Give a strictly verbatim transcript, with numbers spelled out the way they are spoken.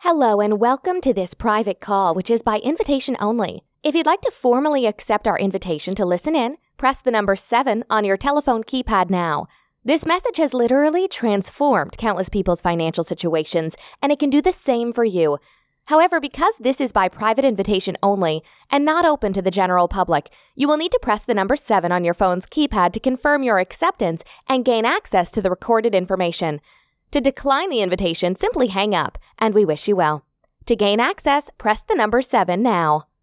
Hello and welcome to this private call, which is by invitation only. If you'd like to formally accept our invitation to listen in, press the number seven on your telephone keypad now. This message has literally transformed countless people's financial situations, and it can do the same for you. However, because this is by private invitation only and not open to the general public, you will need to press the number seven on your phone's keypad to confirm your acceptance and gain access to the recorded information. To decline the invitation, simply hang up, and we wish you well. To gain access, press the number seven now.